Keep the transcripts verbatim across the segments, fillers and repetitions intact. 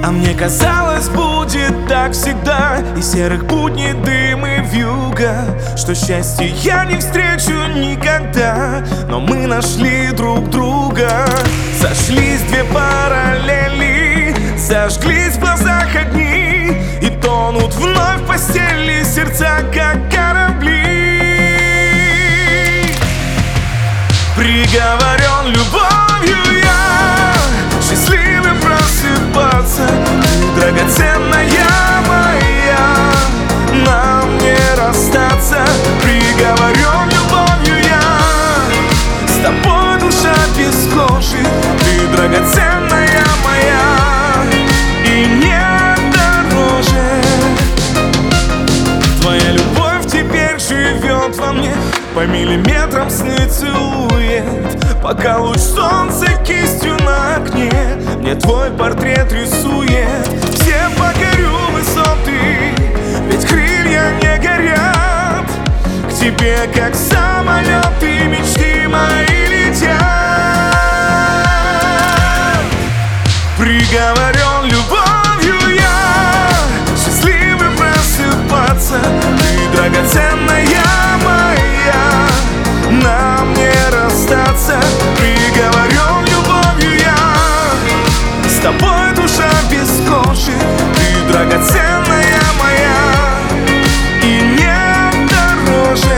А мне казалось, будет так всегда, и серых будней дым и вьюга, что счастье я не встречу никогда. Но мы нашли друг друга. Сошлись две параллели, зажглись в глазах огни, и тонут вновь в постели сердца, как корабли. Приговорен любовью я, счастливым просыпаться. Ты драгоценная моя, нам не расстаться. Приговорен любовью я, с тобой душа без кожи. Ты драгоценная моя, и нет дороже. Твоя любовь теперь живет во мне, по миллиметрам сны целует, пока луч солнца кистью на окне мне твой портрет рисует. Все покорю высоты, ведь крылья не горят. К тебе, как самолеты, мечты мои летят. Приговорен любовью я, счастливым просыпаться. Ты драгоценная моя, нам не расстаться. Приговорен любовью я, с тобой душа без кожи. Ты драгоценная моя, и нет дороже.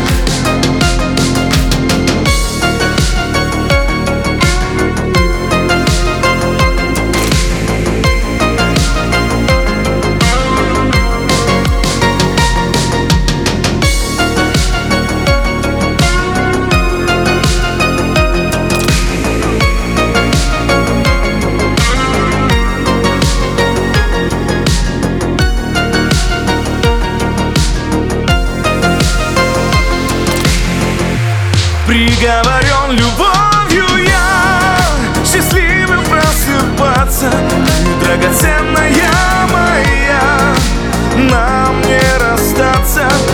Приговорен любовью я, счастливым просыпаться. Ты драгоценная моя, нам не расстаться.